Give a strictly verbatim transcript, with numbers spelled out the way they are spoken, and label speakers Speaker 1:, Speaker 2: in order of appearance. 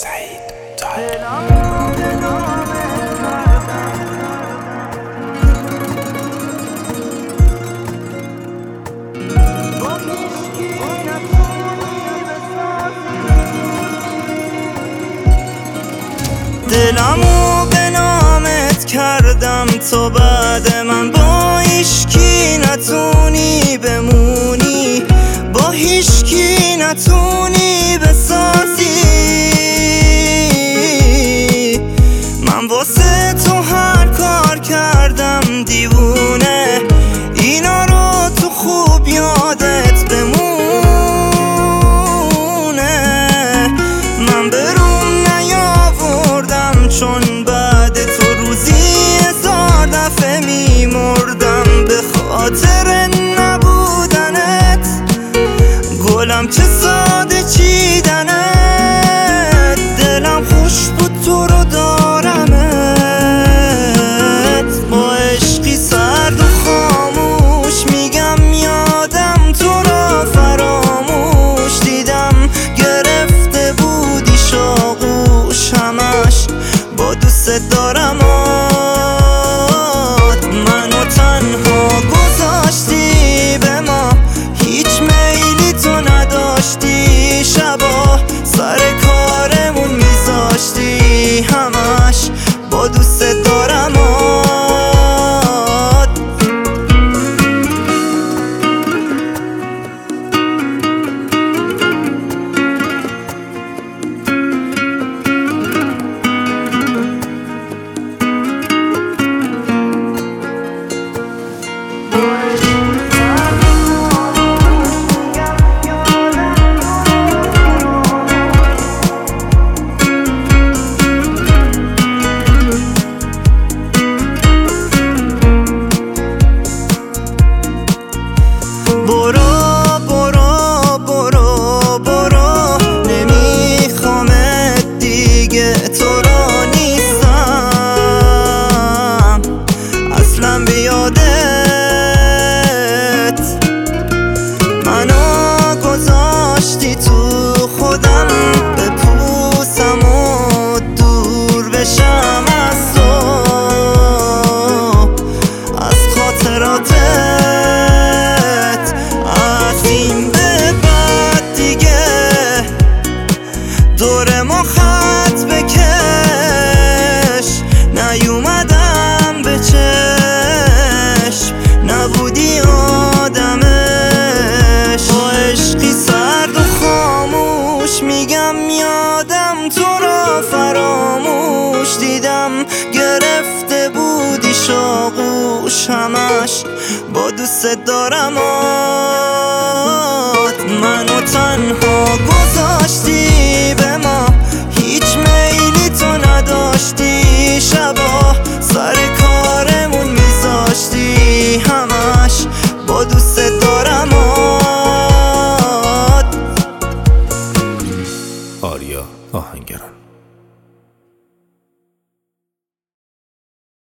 Speaker 1: سعید طایب.
Speaker 2: دلمو به نامت کردم تو بعد من با هیچکی نتونی بمونی، با هیچکی نتونی بسازی. من واسه تو هر کار کردم دیوونه، اینا رو تو خوب یادت بمونه. من بروم نیاوردم چون بعد تو روزی هزار دفعه میمردم به خاطر نبودنت. گلم چه ساده چیدنت، دلم خوش بود تو رو دارمت. با عشقی سرد و خاموش میگم یادم تو را فراموش دیدم. گرفته بودی شاغوش همش با دوست دارم آت. منو تنها گذاشتی به ما، هیچ میلی تو نداشتی. شبا سر کارمون میذاشتی همش با دوست دارم آت. برو برو برو برو، نمیخوامت دیگه، تو رو نیستم اصلا بیادت. منو گذاشتی تو خودم بپوسم و دور بشم از تو، از خاطراتت. این به بعد دیگه دور ما خط بکش، نیومدم به چشم نبودی آدمش. با عشقی سرد و خاموش میگم یادم تو را فراموش دیدم. گرفته بودی شاغوش همش با دوست دارم آت. منو تنها گذاشتی به ما، هیچ میلی تو نداشتی. شبا سر کارمون میذاشتی